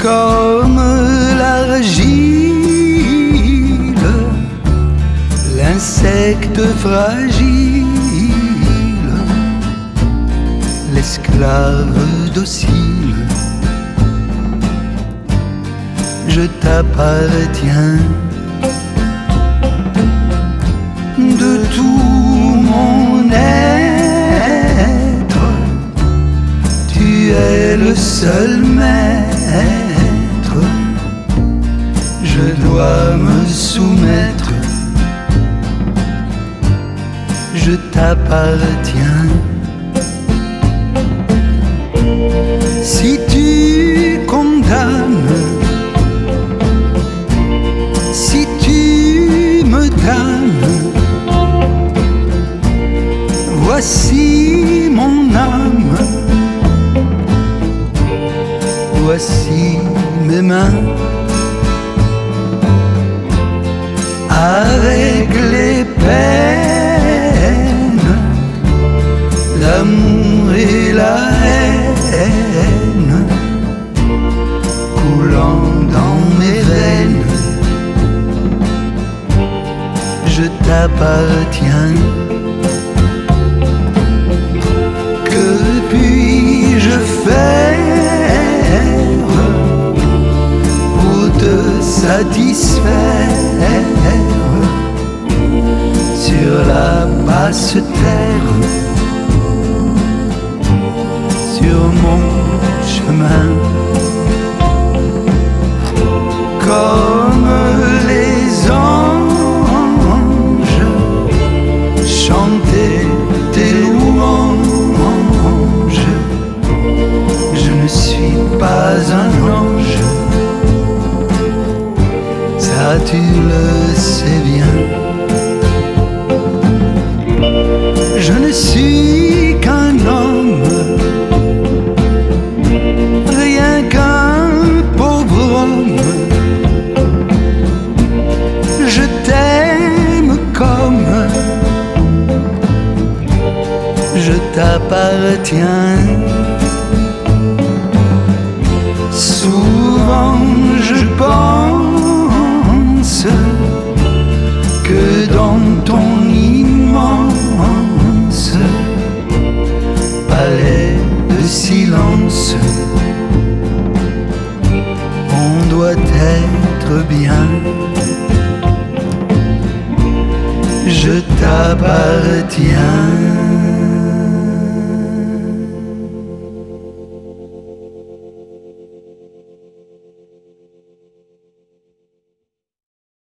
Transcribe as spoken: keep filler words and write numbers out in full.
comme l'argile, l'insecte fragile, l'esclave docile. Je t'appartiens de tout mon être. Tu es le seul maître. Je dois me soumettre. Je t'appartiens. Si tu condamnes, si tu me damnes, voici mon âme, voici mes mains. Avec les peines, l'amour et la haine coulant dans mes veines, je t'appartiens. Que puis-je faire pour te satisfaire sur la basse terre, sur mon chemin? Comme les anges, chanter tes louanges. Je ne suis pas un ange, ça tu le sais bien. Je ne suis qu'un homme, rien qu'un pauvre homme. Je t'aime comme je t'appartiens. Souvent je pense que dans ton immense palais de silence, on doit être bien. Je t'appartiens.